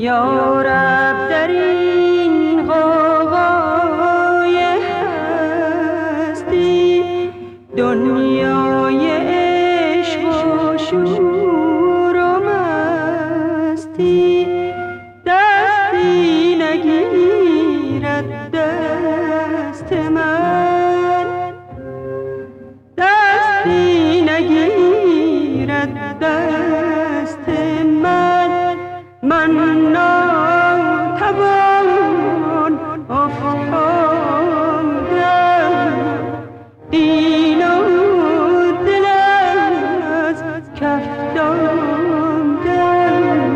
یا رب در این غوغای هستی دنیای عشق و شور و مستی دستی نگیرد دست من، دستی نگیرد دست من، من ناتوان افتادم، دین و دل از کف دادم.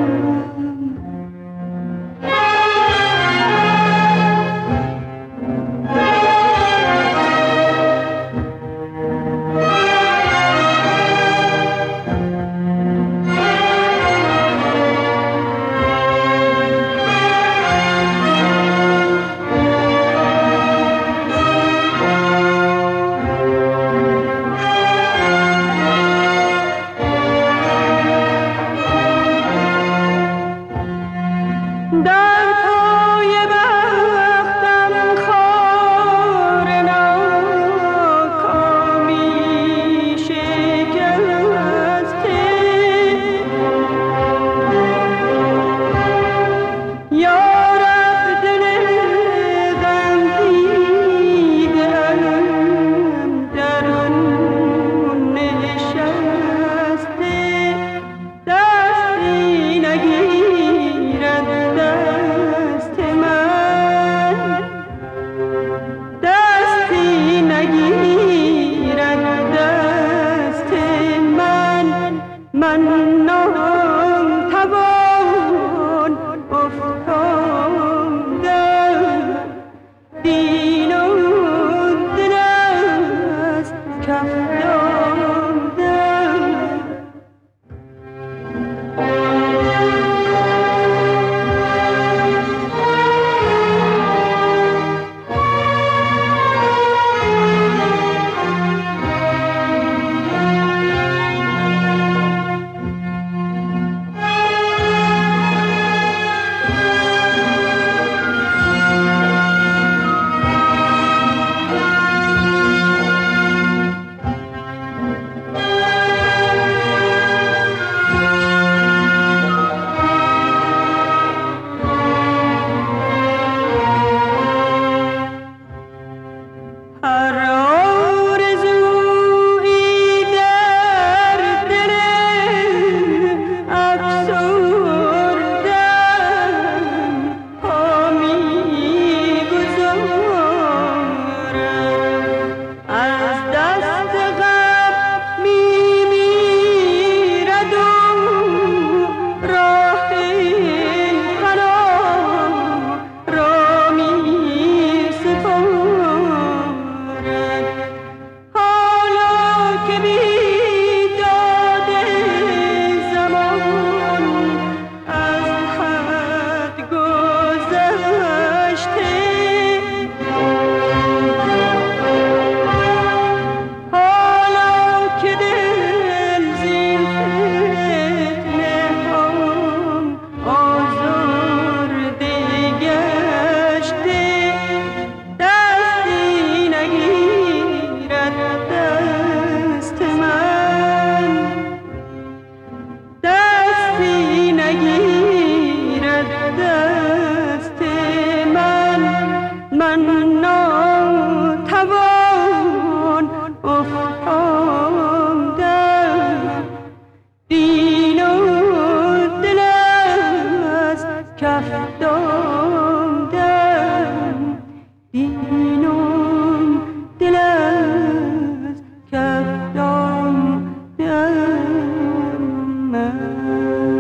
در پای بختم خار ناکامی شکسته، یا رب دل غم دیدم در خون نشسته، دستی نگیرد دست من، دستی نگیرد دست من، من ناتوان افتادم، دین و دل از کف دادم. هر آرزویی در دل افسردم پا می‌گذارم، از دست غم می‌میرد و راه فنا را می‌سپارم، حالا که بیداد زمان از حد گذشته، حالا که دل زین فتنه هم آزرده گشته، دستی نگیرد دست من، دستی نگیرد دست من، من ناتوان افتادم، دین و دل از کف دادم، دین و دل از کف دادم من.